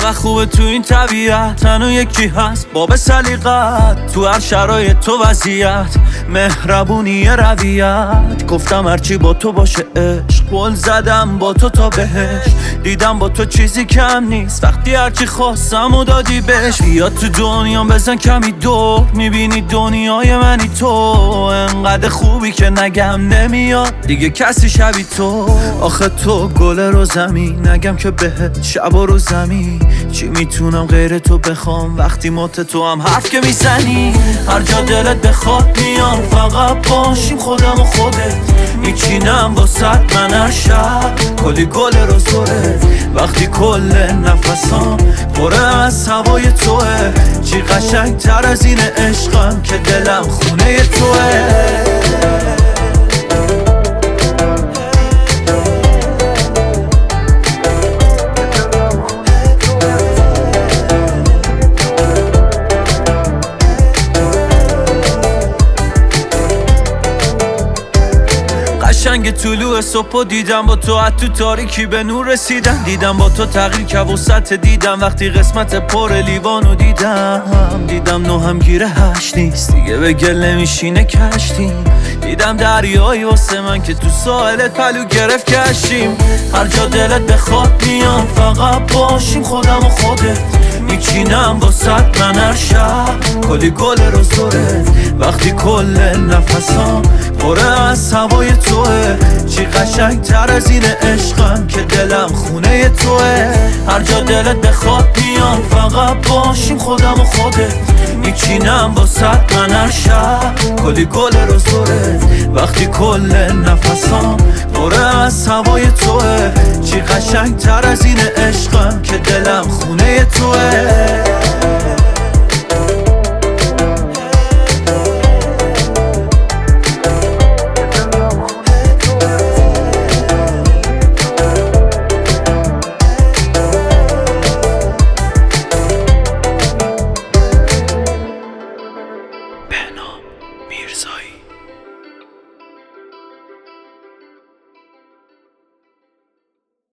چقدر خوبه تو این طبیعت، تنها یکی هست باب سلیقت، تو هر شرایط تو وضعیت، مهربونی رویت. گفتم هرچی با تو باشه عشق، قول زدم با تو تا بهش، دیدم با تو چیزی کم نیست، وقتی هرچی خواستم و دادی بهش. بیا تو دنیا بزن کمی دور، میبینی دنیای منی تو، انقدر خوبی که نگم نمیاد دیگه کسی شبی تو. آخه تو گل رو زمین، نگم که بهت شب و رو زمین، چی میتونم غیر تو بخوام وقتی مات تو هم حرف که میزنی. هر جا دلت بخواد میام، فقط باشیم خودم و خودت، میچینم واسط من هر شب کلی گل رو زورت. وقتی کل نفسام پره از هوای توه، چی قشنگ تر از این عشقم که دلم خونه توه. قشنگ طلوع صبح دیدم با تو، از تو تاریکی به نور رسیدم، دیدم با تو تغییر که وسط دیدم، وقتی قسمت پر لیوانو دیدم نو هم گیره هشت نیست دیگه، به گل نمیشینه کشتیم، دیدم دریایی واسه من که تو ساحلت پلو گرفت کشیم. هر جا دلت بخواد میام، فقط باشیم خودم و خودت، میچینم واسط من هر شب کلی گل رو زورت. وقتی کل نفسام پره از هوای توه، چی قشنگ تر از این عشقم که دلم خونه توه. هر جا دلت بخواد میام، فقط باشیم خودم و خودت، میچینم واسط من هر شب کلی گل رو زورت. وقتی کل نفسام پره از هوای توه، چی قشنگ تر از این عشقم که دلم خونه توه.